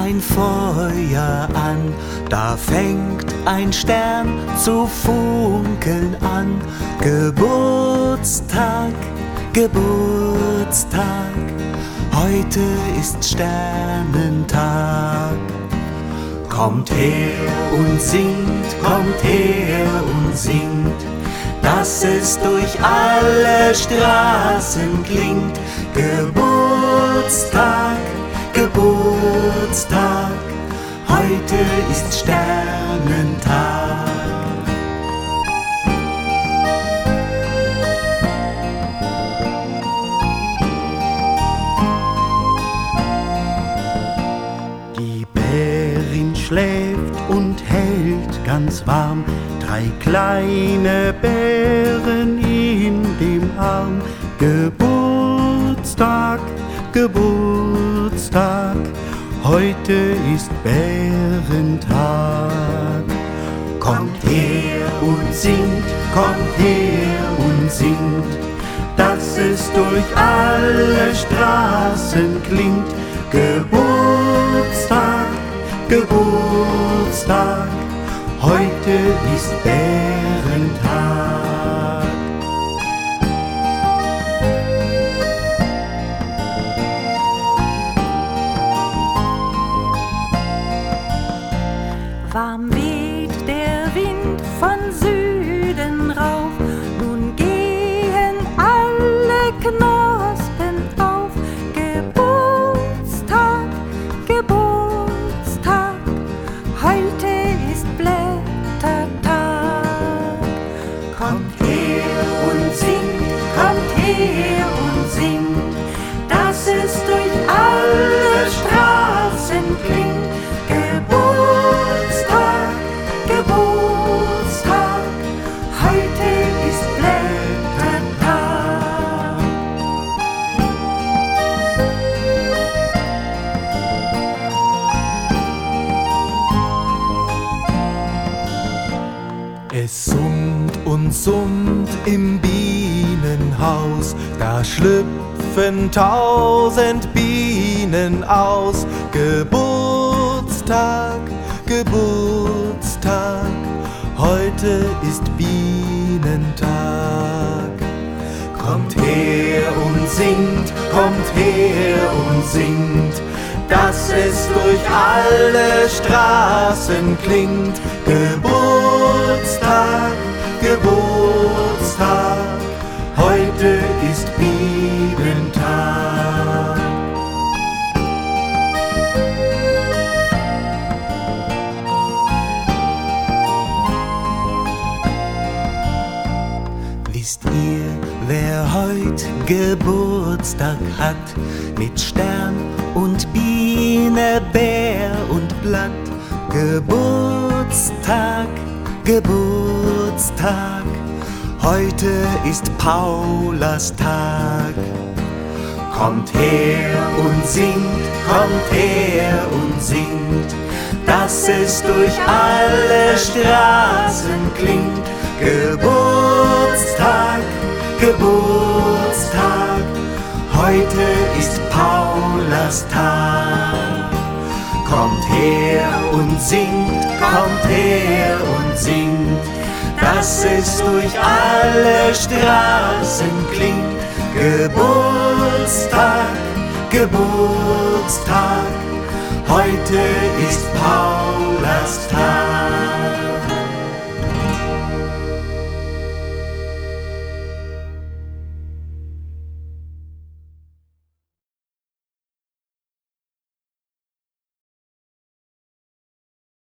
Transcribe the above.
ein Feuer an, da fängt ein Stern zu funkeln an. Geburtstag, Geburtstag, heute ist Sternentag. Kommt her und singt, kommt her und singt, dass es durch alle Straßen klingt. Geburtstag, Geburtstag, heute ist Sternentag. Die Bärin schläft und hält ganz warm 3 kleine Bären in dem Arm. Geburtstag, Geburtstag, heute ist Bärentag. Kommt her und singt, kommt her und singt, dass es durch alle Straßen klingt. Geburtstag, Geburtstag, heute ist Bärentag. Warm weht der Wind von Süden rauf, nun gehen alle Knospen auf. Geburtstag, Geburtstag, heute ist Blättertag. Kommt her und singt, dass es durch alle Straßen klingt. Geburtstag, Geburtstag, heute ist Blättertag. Es summt und summt im Bienenhaus, da schlüpfen 1000 Bienen aus. Geburtstag, Geburtstag, heute ist Bienentag. Kommt her und singt, kommt her und singt, dass es durch alle Straßen klingt. Geburtstag, Geburtstag, heute ist Bienentag. Wisst ihr, wer heut Geburtstag hat? Mit Stern und Biene, Bär und Blatt. Geburtstag, Geburtstag, heute ist Paulas Tag. Kommt her und singt, kommt her und singt, dass es durch alle Straßen klingt. Geburtstag, Geburtstag, heute ist Paulas Tag. Kommt her und singt, kommt her und singt, dass es durch alle Straßen klingt. Geburtstag, Geburtstag, heute ist Paulas Tag.